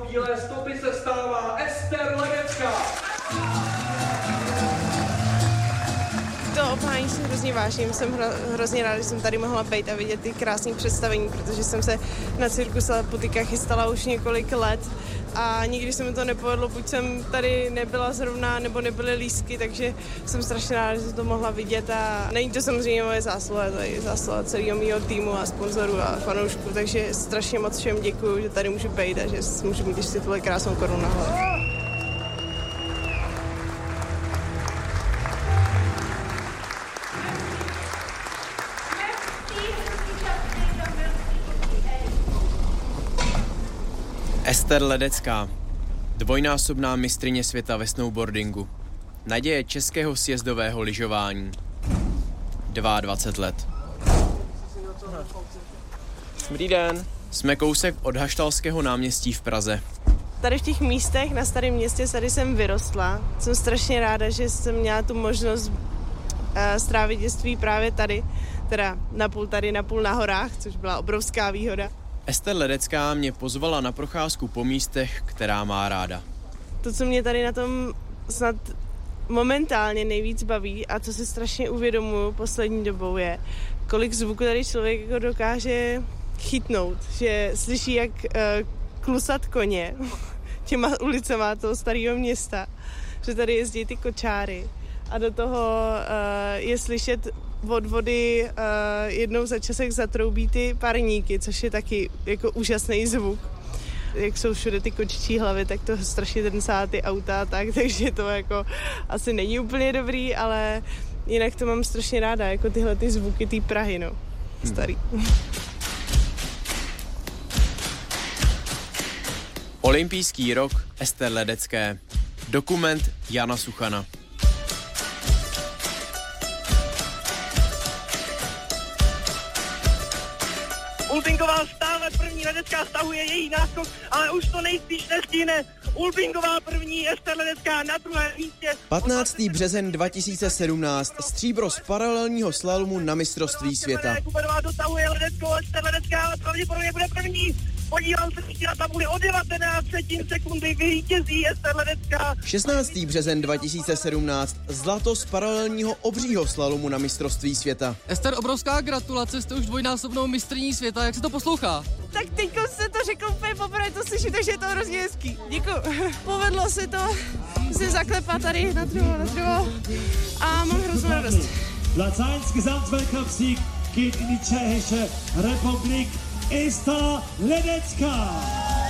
díle stopy se stává Ester Ledecká. To obhájení si hrozně vážím, jsem hrozně ráda, že jsem tady mohla být a vidět ty krásné představení, protože jsem se na Cirkus Laputika chystala už několik let a nikdy se mi to nepovedlo, buď jsem tady nebyla zrovna, nebo nebyly lístky, takže jsem strašně ráda, že jsem to mohla vidět a není to samozřejmě moje zásluha, to je zásluha celého mého týmu a sponzorů a fanoušků, takže strašně moc všem děkuju, že tady můžu být a že můžu mít ještě tuhle krásnou korunu na hlavě. Ester Ledecká, dvojnásobná mistryně světa ve snowboardingu, naděje českého sjezdového lyžování, 22 let. Dobrý den. Jsme kousek od Haštalského náměstí v Praze. Tady v těch místech na Starém městě tady jsem vyrostla. Jsem strašně ráda, že jsem měla tu možnost strávit dětství právě tady, teda napůl tady, napůl na horách, což byla obrovská výhoda. Ester Ledecká mě pozvala na procházku po místech, která má ráda. To, co mě tady na tom snad momentálně nejvíc baví a co si strašně uvědomuju poslední dobou je, kolik zvuku tady člověk jako dokáže chytnout, že slyší, jak klusat koně těma ulicema toho starého města, že tady jezdí ty kočáry a do toho je slyšet od vody jednou za časek zatroubí ty parníky, což je taky jako úžasný zvuk. Jak jsou všude ty kočičí hlavy, tak to strašně drncá ty auta, takže to jako asi není úplně dobrý, ale jinak to mám strašně ráda, jako tyhle ty zvuky té Prahy, no. Starý. Olympijský rok Ester Ledecké. Dokument Jana Suchana. Ulbingová stále první, Ledecká stahuje její náskok, ale už to nejspíš nestihne. Ulbingová první, Ester Ledecká na druhém místě. 15. březen 2017, stříbro z paralelního slalomu na mistrovství světa. Kuberová dotahuje Ledeckou, Ester Ledecká, ale pravděpodobně bude první. Podívám se na tabuli o 19 sekundy, vítězí Ester Ledecká. 16. březen 2017, zlato z paralelního obřího slalomu na mistrovství světa. Ester, obrovská gratulace, jste už dvojnásobnou mistryní světa, jak se to poslouchá? Tak teďko se to řekl úplně poprvé, to slyším, takže je to hrozně hezký. Děkuji. Povedlo se to si zaklepat tady na druhou a mám hroznou radost. Platz 1 Gesamtweltcup-Sieg geht in die Tschechische Republik. Ester Ledecká.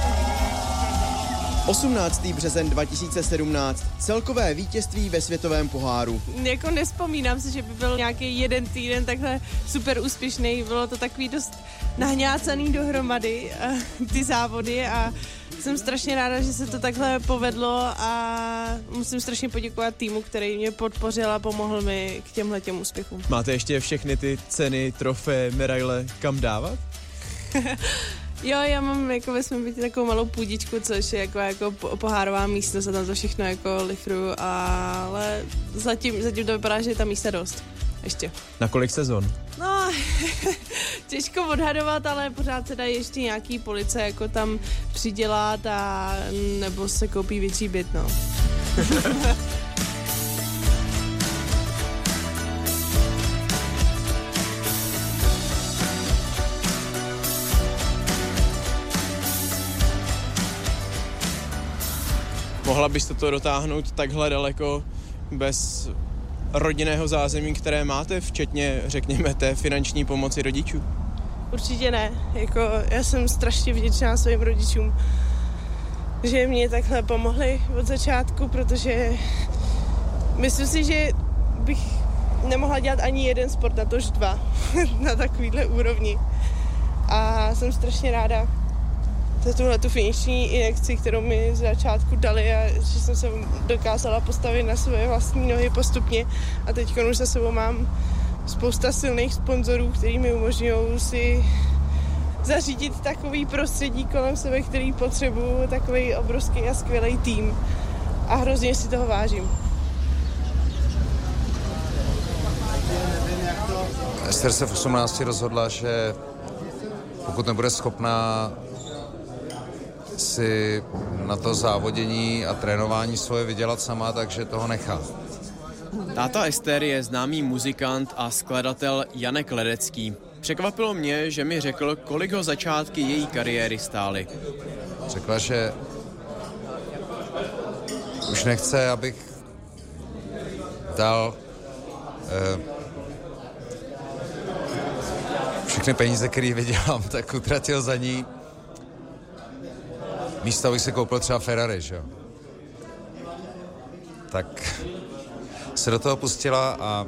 18. březen 2017, celkové vítězství ve světovém poháru. Jako nespomínám si, že by byl nějaký jeden týden takhle super úspěšný. Bylo to takový dost nahňácaný dohromady, ty závody a jsem strašně ráda, že se to takhle povedlo a musím strašně poděkovat týmu, který mě podpořil a pomohl mi k těmhletěm úspěchům. Máte ještě všechny ty ceny, trofeje, medaile kam dávat? Jo, já mám jako ve svém bytě takovou malou půdičku, což je jako pohárová místnost a tam to všechno jako lifruju, ale zatím to vypadá, že je tam místa dost. Ještě. Na kolik sezon? No, těžko odhadovat, ale pořád se dají ještě nějaký police jako tam přidělat a nebo se koupí větší byt, no. Mohla byste to dotáhnout takhle daleko bez rodinného zázemí, které máte, včetně, řekněme, té finanční pomoci rodičů? Určitě ne. Jako, já jsem strašně vděčná svým rodičům, že mě takhle pomohli od začátku, protože myslím si, že bych nemohla dělat ani jeden sport, natož dva, na takovýhle úrovni. A jsem strašně ráda za tuhletu finanční injekci, kterou mi z začátku dali a že jsem se dokázala postavit na své vlastní nohy postupně a teď už za sebou mám spousta silných sponzorů, kteří mi umožňují si zařídit takový prostředí kolem sebe, který potřebuju, takový obrovský a skvělý tým a hrozně si toho vážím. Ester se v 18 rozhodla, že pokud nebude schopná si na to závodění a trénování svoje vydělat sama, takže toho nechá. Táta Ester je známý muzikant a skladatel Janek Ledecký. Překvapilo mě, že mi řekl, kolik ho začátky její kariéry stály. Řekla, že už nechce, abych dal všechny peníze, které vydělám, tak utratil za ní. Místo, abych si koupil třeba Ferrari, že jo. Tak se do toho pustila a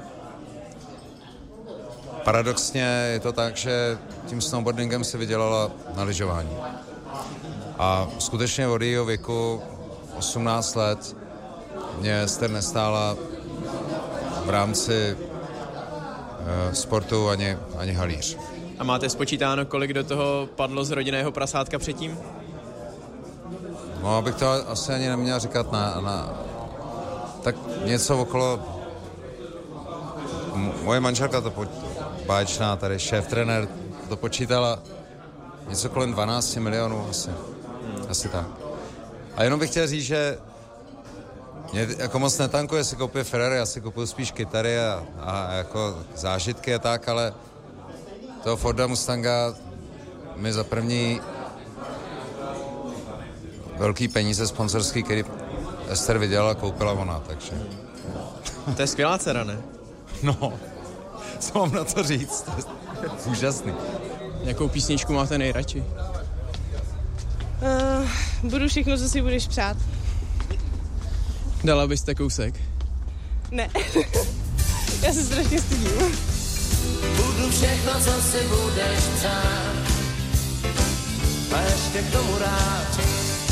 paradoxně je to tak, že tím snowboardingem si vydělala na lyžování. A skutečně od jejího věku 18 let mě Ester nestála v rámci sportu ani halíř. A máte spočítáno, kolik do toho padlo z rodinného prasátka předtím? No, abych to asi ani neměl říkat tak něco okolo. Moje manželka to báječná, tady šéf-trenér, to počítala něco kolem 12 milionů asi tak. A jenom bych chtěl říct, že mě jako moc netankuje si koupit Ferrari, já si kupuju spíš kytary a jako zážitky a tak, ale toho Forda Mustanga mi za první velký peníze sponsorský, který Ester vydělala, koupila ona, takže. To je skvělá dcera, ne? No, co mám na to říct, to je úžasný. Jakou písničku máte nejradši? Budu všechno, co si budeš přát. Dala byste kousek? Ne, já se strašně stydím. Budu všechno, co si budeš přát, a ještě k tomu rád.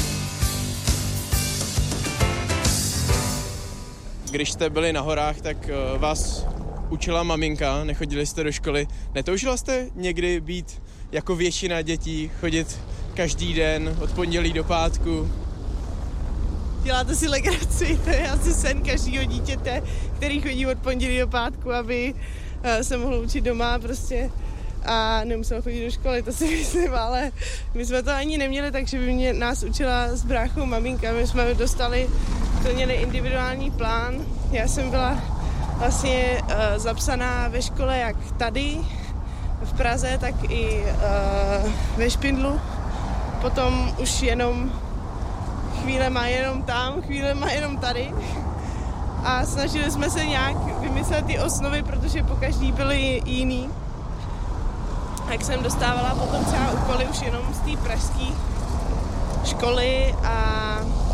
Když jste byli na horách, tak vás učila maminka, nechodili jste do školy. Netoužila jste někdy být jako většina dětí, chodit každý den od pondělí do pátku? Děláte si legraci, to je asi sen každého dítěte, který chodí od pondělí do pátku, aby se mohl učit doma prostě a nemusel chodit do školy, to si myslím, ale my jsme to ani neměli, takže by nás učila s bráchou maminka, my jsme měli individuální plán. Já jsem byla vlastně zapsaná ve škole jak tady v Praze, tak i ve Špindlu. Potom už jenom chvílema jenom tam, chvílema jenom tady. A snažili jsme se nějak vymyslet ty osnovy, protože pokaždý byly jiný. Tak jsem dostávala potom třeba úkoly už jenom z té pražské školy a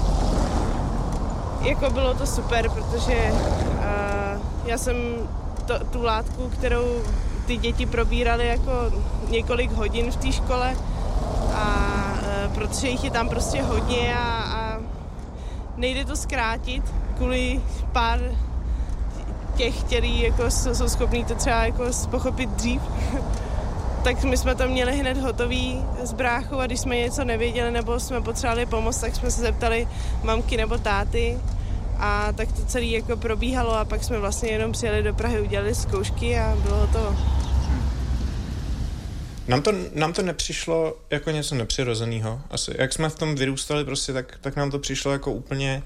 jako bylo to super, protože já jsem tu látku, kterou ty děti probíraly jako několik hodin v té škole a protože jich je tam prostě hodně a nejde to zkrátit kvůli pár těch, kteří jako jsou schopní to třeba jako pochopit dřív. Tak my jsme to měli hned hotový s bráchou a když jsme něco nevěděli nebo jsme potřebovali pomoct, tak jsme se zeptali mamky nebo táty a tak to celé jako probíhalo a pak jsme vlastně jenom přijeli do Prahy, udělali zkoušky a bylo hotovo. Nám to nepřišlo jako něco nepřirozeného. Asi jak jsme v tom vyrůstali prostě, tak nám to přišlo jako úplně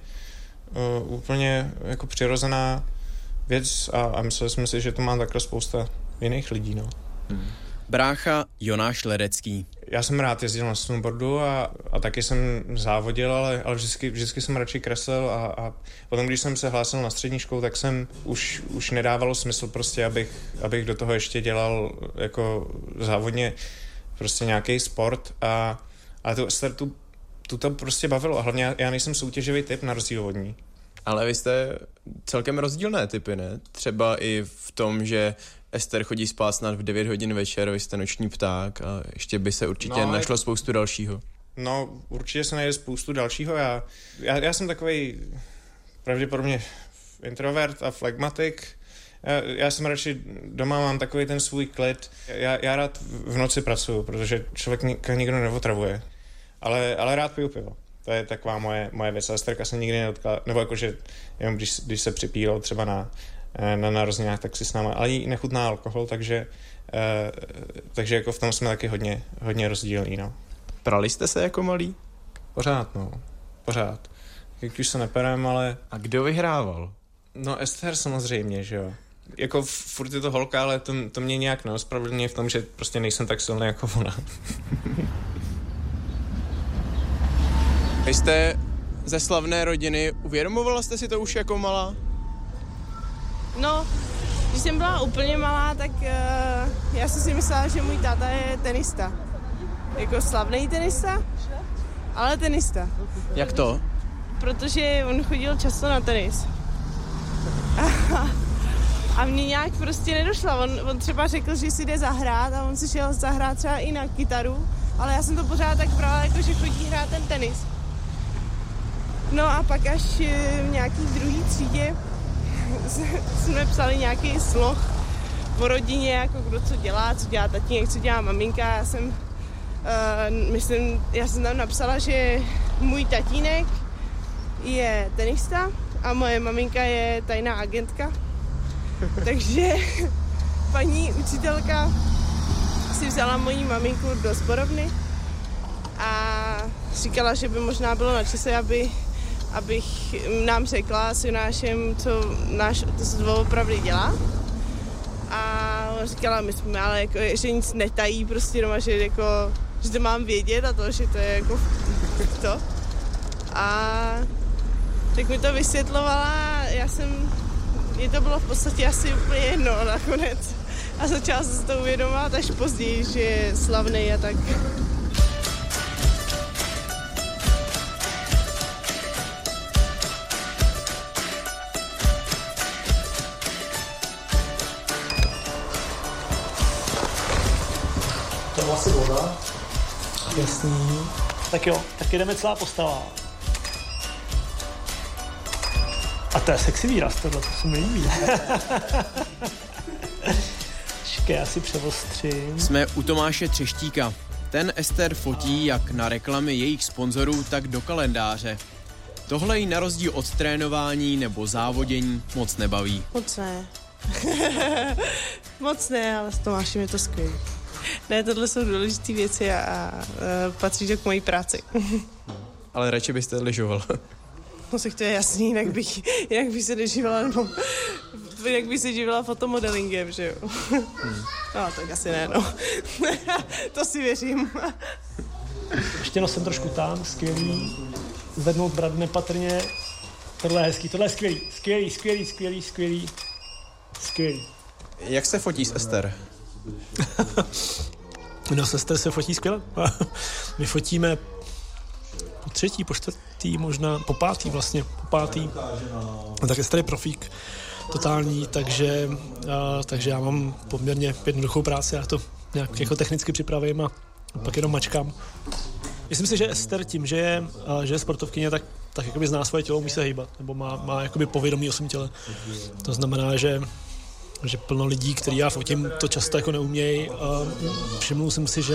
jako přirozená věc a mysleli jsme si, že to má takhle spousta jiných lidí, no. Brácha Jonáš Ledecký. Já jsem rád jezdil na snowboardu a taky jsem závodil, ale vždycky jsem radši kreslil a potom, když jsem se hlásil na střední školu, tak jsem už nedávalo smysl prostě, abych do toho ještě dělal jako závodně prostě nějaký sport a tu to prostě bavilo a hlavně já nejsem soutěživý typ na rozdíl od ní. Ale vy jste celkem rozdílné typy, ne? Třeba i v tom, že Ester chodí spát snad v 9 hodin večer, vy jste noční pták a ještě by se určitě našlo spoustu dalšího. No, určitě se najde spoustu dalšího. Já jsem takovej pravděpodobně introvert a flegmatik. Já jsem radši doma, mám takový ten svůj klid. Já rád v noci pracuju, protože člověk nikdo neotravuje. Ale rád piju pivo. To je taková moje věc. Esterka se nikdy nedotkla, nebo jakože jenom když se připílo třeba na narozeninách, tak si s náma, ale jí nechutná alkohol, takže jako v tom jsme taky hodně rozdílní, no. Prali jste se jako malí? Pořád. Jak už se neperem, ale... A kdo vyhrával? No Ester samozřejmě, že jo. Jako furt je to holka, ale to mě nějak neospravedlňuje v tom, že prostě nejsem tak silný jako ona. Vy jste ze slavné rodiny, uvědomovala jste si to už jako malá? No, když jsem byla úplně malá, tak já jsem si myslela, že můj táta je tenista. Jako slavný tenista, ale tenista. Jak to? Protože on chodil často na tenis. A mně nějak prostě nedošla. On třeba řekl, že si jde zahrát a on si šel zahrát třeba i na kytaru, ale já jsem to pořád tak brala, jako že chodí hrát ten tenis. No a pak až v nějaký druhý třídě jsme psali nějaký sloh o rodině, jako kdo co dělá tatínek, co dělá maminka. Já jsem tam napsala, že můj tatínek je tenista a moje maminka je tajná agentka. Takže paní učitelka si vzala moji maminku do sborovny a říkala, že by možná bylo na čase, abych nám řekla s Jonášem, co náš otec doopravdy dělá. A on říkala, my jsme ale jako, že nic netají prostě doma, že to mám vědět a to, že to je jako to. A tak mi to vysvětlovala, mně to bylo v podstatě asi úplně jedno nakonec. A začala jsem se to uvědomovat až později, že je slavný a tak. To je asi voda. Jasný. Tak jo, tak jdeme celá postava. A to je sexy výraz, tohle, to se mi líbí. Počkej, já si převostřím. Jsme u Tomáše Třeštíka. Ten Ester fotí jak na reklamy jejich sponzorů, tak do kalendáře. Tohle jí na rozdíl od trénování nebo závodění moc nebaví. Moc ne. Moc ne, ale s Tomášem je to skvělé. Ne, tohle jsou důležité věci a patří to k mojí práci. Ale radši byste lyžoval. No tak to je jasný, jinak bych se neživila, nebo jinak bych se živila fotomodelingem, že jo. No, tak asi ne, no. To si věřím. Ještě nosem trošku tam, skvělý. Zvednout brat nepatrně. Tohle je hezký, tohle je skvělý. Jak se fotí s Ester? No, s Ester se fotí skvěle. My fotíme po třetí, po čtvrtý, možná po pátý vlastně, Tak Ester je profík totální, takže já mám poměrně jednoduchou práci, já to nějak jako technicky připravím a pak jenom mačkám. Myslím si, že Ester tím, že je sportovkyně, tak jakoby zná svoje tělo, umí se hýbat, nebo má jakoby povědomí o svém těle. To znamená, že plno lidí, který já fotím, to často jako neumějí. Všiml jsem si,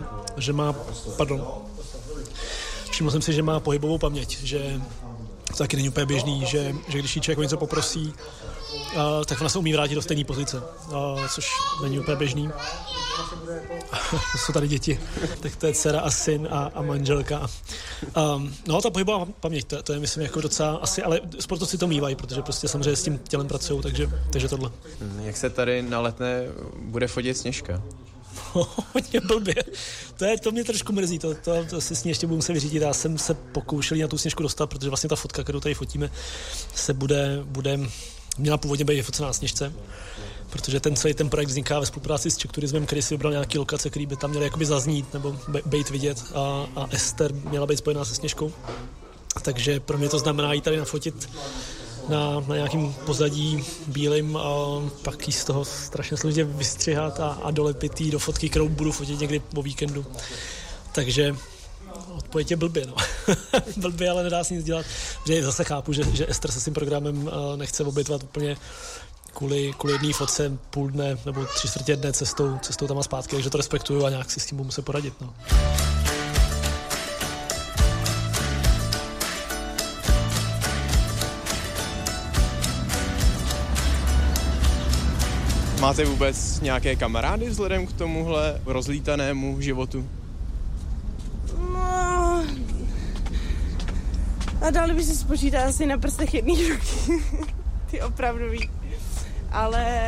že má pohybovou paměť, že to taky není úplně běžný, že když jí člověk o něco poprosí, tak ona se umí vrátit do stejné pozice, což není úplně běžný. To jsou tady děti, tak to je dcera a syn a manželka. No, ta pohybová paměť, to je myslím jako docela asi, ale sportovci to mívají, protože prostě samozřejmě s tím tělem pracují, takže tohle. Jak se tady na Letné bude fotit Sněžka? Hodně blbě. To mě trošku mrzí, to si s ní ještě budu muset vyřídit. Já jsem se pokoušel na tu Sněžku dostat, protože vlastně ta fotka, kterou tady fotíme, se měla původně být vyfocená na Sněžce, protože celý ten projekt vzniká ve spolupráci s Czech Turismem, který si vybral nějaký lokace, který by tam měly jakoby zaznít nebo být vidět a Ester měla být spojená se Sněžkou. Takže pro mě to znamená jít tady nafotit na nějakým pozadí bílým a pak jí z toho strašně složitě vystřihat a dolepit jí do fotky, kterou budu fotit někdy po víkendu. Takže odpověď je blbě, no. Blbě, ale nedá se nic dělat. Protože zase chápu, že Ester se s tím programem nechce obětovat úplně kvůli jedné fotce půl dne nebo 3/4 dne cestou tam a zpátky, takže to respektuju a nějak si s tím budu muset poradit, no. Máte vůbec nějaké kamarády vzhledem k tomuhle rozlítanému životu? No, A dali by si spočítat asi na prstech jedné ruky. Ty opravdový. Ale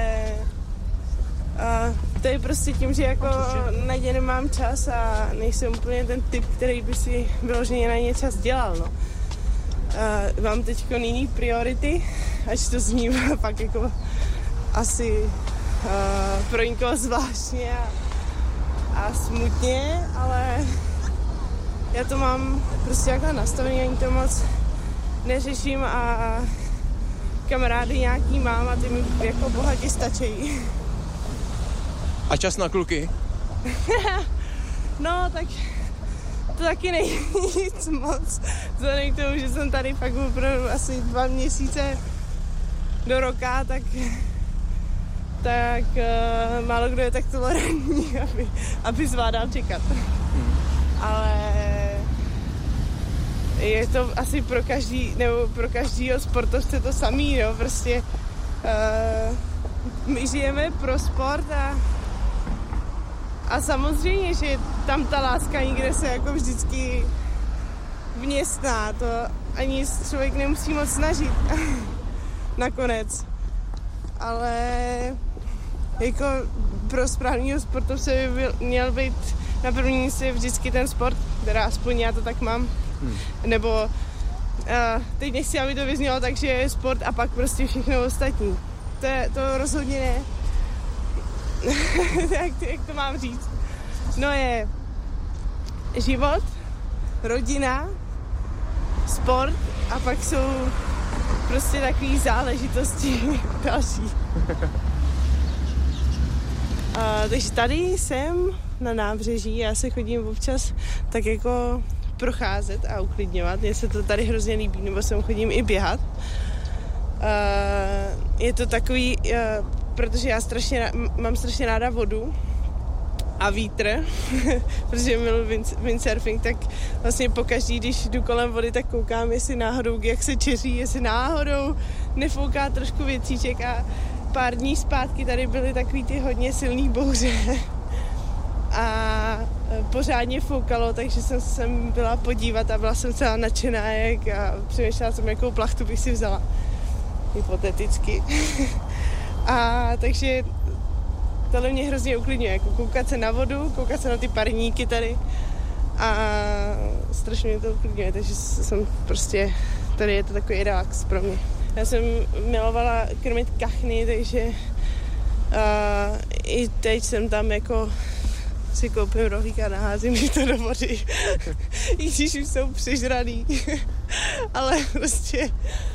to je prostě tím, že jako na ně nemám čas a nejsem úplně ten typ, který by si vyloženě na ně čas dělal, no. Mám teď jiný priority, až to zní fakt jako asi pro někoho zvláštně a smutně, ale já to mám prostě jako nastavený, ani to moc neřeším a kamarády nějaký mám a ty mi jako bohatě stačí. A čas na kluky? No, tak to taky není nic moc. Vzhledem k tomu, že jsem tady fakt opravdu asi 2 měsíce do roka, tak málo kdo je tak tolerantní, aby zvládal čekat. Ale je to asi pro každýho sportovce to samý, no, prostě my žijeme pro sport a samozřejmě, že tam ta láska nikde se jako vždycky vměstná, to ani člověk nemusí moc snažit nakonec, ale jako pro správného sportovce by měl být na první místě vždycky ten sport, teda aspoň já to tak mám, nebo teď nechci, aby to vyznělo tak, že je sport a pak prostě všechno ostatní. To rozhodně ne. jak to mám říct? No je život, rodina, sport a pak jsou prostě takový záležitosti další. Takže tady jsem na nábřeží, já se chodím občas tak jako procházet a uklidňovat. Mně se to tady hrozně líbí, nebo sem chodím i běhat. Je to takový, protože já mám strašně ráda vodu a vítr, protože miluji windsurfing, tak vlastně pokaždý, když jdu kolem vody, tak koukám, jestli náhodou, jak se čeří, jestli náhodou nefouká trošku větříček a pár dní zpátky tady byly takový ty hodně silný bouře a pořádně foukalo, takže jsem se byla podívat a byla jsem celá nadšená a přemýšlela jsem, jakou plachtu bych si vzala. Hypoteticky. A takže tohle mě hrozně uklidňuje, jako koukat se na vodu, koukat se na ty parníky tady a strašně mě to uklidňuje, takže jsem prostě, tady je to takový relax pro mě. Já jsem milovala krmit kachny, takže i teď jsem tam jako si koupím rohlíka a naházím to do vody, i když už jsou přežraný, ale prostě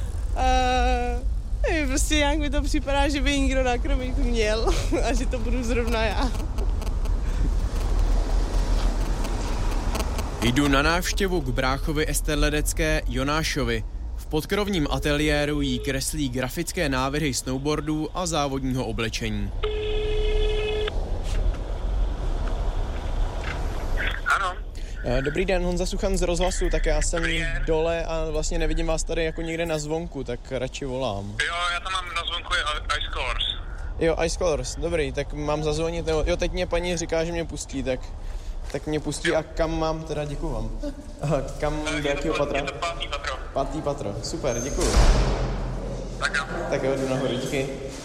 prostě nějak mi to připadá, že by někdo nakrmit měl a že to budu zrovna já. Jdu na návštěvu k bráchovi Ester Ledecké Jonášovi. V podkrovním ateliéru jí kreslí grafické návrhy snowboardů a závodního oblečení. Ano. Dobrý den, Honza Suchan z Rozhlasu, tak já jsem dole a vlastně nevidím vás tady jako někde na zvonku, tak radši volám. Jo, já tam mám na zvonku Ice Colors. Jo, Ice Colors, dobrý, tak mám zazvonit, jo, teď mě paní říká, že mě pustí, tak mě pustí a kam mám, teda děkuju vám. Kam, do jakého patra? Je to 5. patro. 5. patro, super, děkuju. Tak jo, jdu nahoru, díky.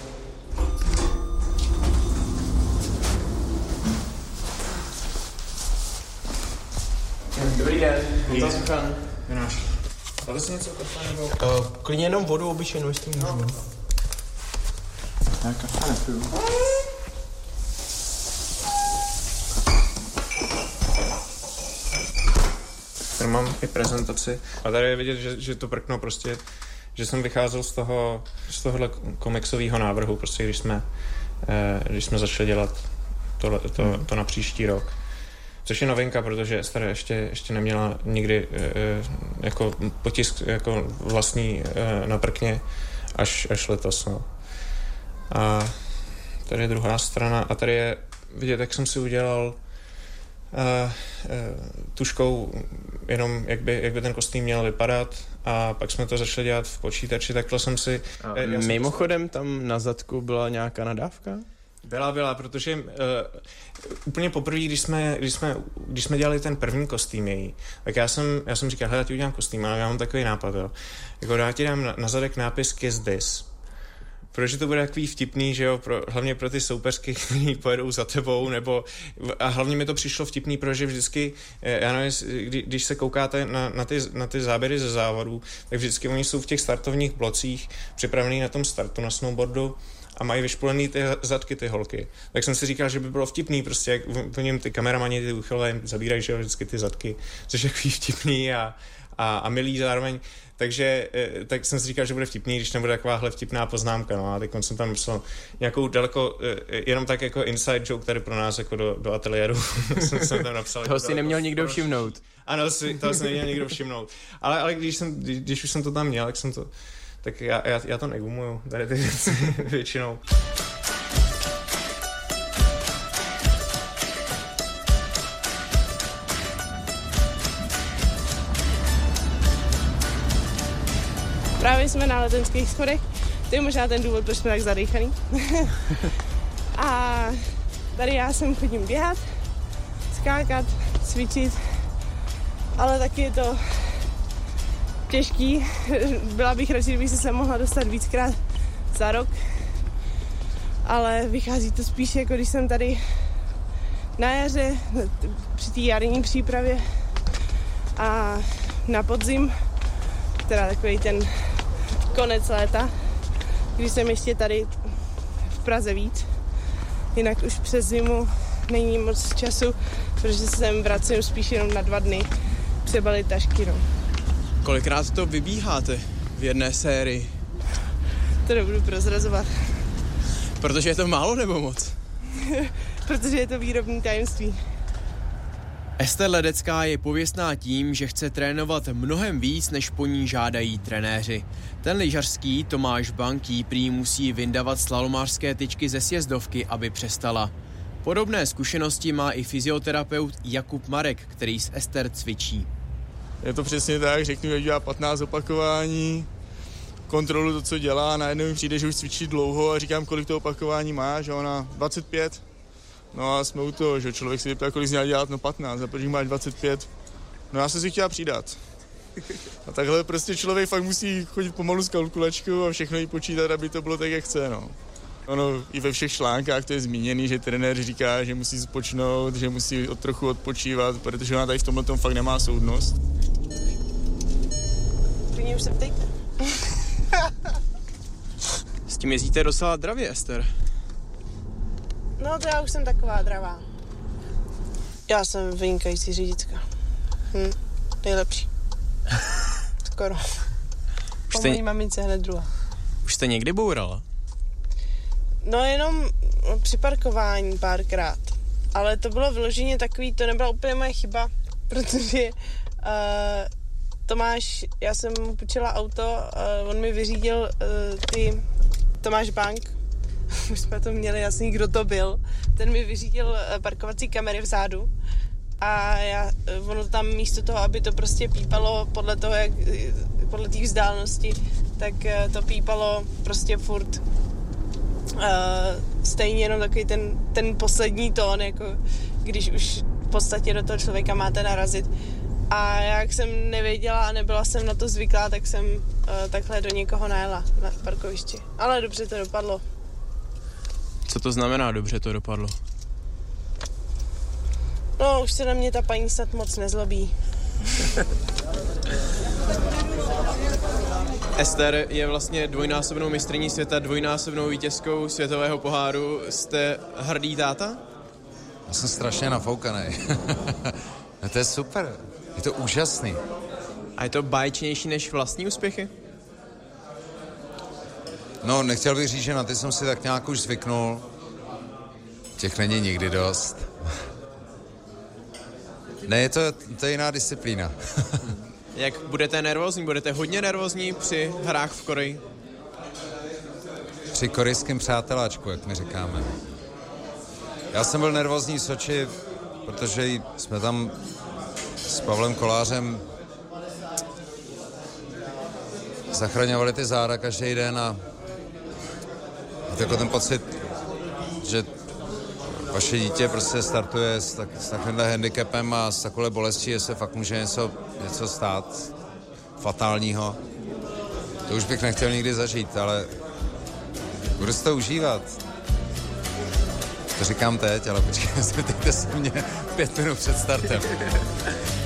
Dobrý den, Honza Suchan. Jonáš. Dáte si něco kafe nebo? Klidně jenom vodu obyčejnou, jestli můžu. Já kafe nepiju. Tady mám i prezentaci. A tady je vidět, že to prkno prostě, že jsem vycházel z tohohle komiksového návrhu, prostě když jsme začali dělat to na příští rok. Což je novinka, protože Ester ještě neměla nikdy jako potisk jako vlastní na prkně až letos. No. A tady je druhá strana a tady je vidět, jak jsem si udělal tuškou jenom, jak by ten kostým měl vypadat a pak jsme to začali dělat v počítači, takhle jsem si... Mimochodem tam na zadku byla nějaká nadávka? Byla, protože úplně poprvé, když jsme dělali ten první kostým její, tak já jsem říkal, hele, já ti udělám kostým, ale já mám takový nápad, jo. Jako já ti dám na zadek nápis Kiss This. Protože to bude takový vtipný, že jo, hlavně pro ty soupeřky, kteří pojedou za tebou, a hlavně mi to přišlo vtipný, protože vždycky, já nevím, když se koukáte na ty záběry ze závodů, tak vždycky oni jsou v těch startovních blocích připravení na tom startu na snowboardu a mají vyšpolený ty zadky, ty holky. Tak jsem si říkal, že by bylo vtipný, prostě jak po něm ty kameramani, ty uchylové zabírají, že jo, vždycky ty zadky, což je takový vtipný a milý zároveň. Takže tak jsem si říkal, že bude vtipný, když nebude takováhle vtipná poznámka. No a teď jsem tam myslel nějakou daleko, jenom tak jako inside joke tady pro nás jako do ateliéru. jsem tam napsal. Toho si neměl nikdo všimnout. Ano, toho si neměl nikdo všimnout. Ale když už jsem to tam měl, tak já to negumuju, tady ty věci většinou. Právě jsme na Letenských schodech, to je možná ten důvod, proč jsme tak zadejchaný. A tady já sem chodím běhat, skákat, cvičit, ale taky je to těžký. Byla bych radši, kdybych se sem mohla dostat víckrát za rok, ale vychází to spíš jako když jsem tady na jaře, při té jarní přípravě a na podzim, teda takový ten konec léta, když jsem ještě tady v Praze víc. Jinak už přes zimu není moc času, protože se sem vracím spíš jenom na 2 dny přebalit tašky. No. Kolikrát to vybíháte v jedné sérii? To nebudu prozrazovat. Protože je to málo nebo moc? Protože je to výrobní tajemství. Ester Ledecká je pověstná tím, že chce trénovat mnohem víc, než po ní žádají trenéři. Ten lyžařský Tomáš Banký prý musí vyndavat slalomářské tyčky ze sjezdovky, aby přestala. Podobné zkušenosti má i fyzioterapeut Jakub Marek, který s Ester cvičí. Je to přesně tak, řeknu, že dělá 15 opakování, kontrolu to, co dělá, najednou mi přijde, že už cvičí dlouho a říkám, kolik to opakování má, že ona 25. No a jsme u toho, že člověk si vyptá, kolik z něj dělat, no 15, a protože máš 25, no já jsem si chtěla přidat. A takhle prostě člověk fakt musí chodit pomalu s kalkulačkou a všechno jí počítat, aby to bylo tak, jak chce, no. Ono i ve všech článkách to je zmíněný, že trenér říká, že musí spočnout, že musí trochu odpočívat, protože ona tady v tomhle fakt nemá soudnost. Klidně už se ptejte. S tím jezdíte docela dravě, Ester. No to já už jsem taková dravá. Já jsem vynikající řidička. Nejlepší. Skoro. Po mojí mamince hned druhá. Už jste někdy bourala? No jenom při parkování párkrát. Ale to bylo vyloženě takový, to nebyla úplně moje chyba, protože já jsem mu půjčila auto, on mi vyřídil Tomáš Bank, už jsme to měli jasný, kdo to byl, ten mi vyřídil parkovací kamery vzadu a ono tam místo toho, aby to prostě pípalo podle toho, podle té vzdálenosti, tak to pípalo prostě furt stejně jenom takový ten poslední tón, jako když už v podstatě do toho člověka máte narazit. A jak jsem nevěděla a nebyla jsem na to zvyklá, tak jsem takhle do někoho najela na parkovišti. Ale dobře to dopadlo. Co to znamená dobře to dopadlo? No, už se na mě ta paní snad moc nezlobí. Ester je vlastně dvojnásobnou mistryní světa, dvojnásobnou vítězkou světového poháru. Jste hrdý táta? Já jsem strašně nafoukaný. To je super, je to úžasný. A je to báječnější než vlastní úspěchy? No, nechtěl bych říct, že na ty jsem si tak nějak už zvyknul. Těch není nikdy dost. Ne, to je jiná disciplína. Jak budete nervózní? Budete hodně nervózní při hrách v Koreji? Při korejském přáteláčku, jak my říkáme. Já jsem byl nervózní v Soči, protože jsme tam s Pavlem Kolářem zachraňovali ty záda každý den a jako ten pocit, že vaše dítě prostě startuje s takovýmhle handicapem a s takovou bolestí, že se fakt může něco stát fatálního. To už bych nechtěl nikdy zažít, ale budu si to užívat. To říkám teď, ale počkejte, zeptejte se mě 5 minut před startem.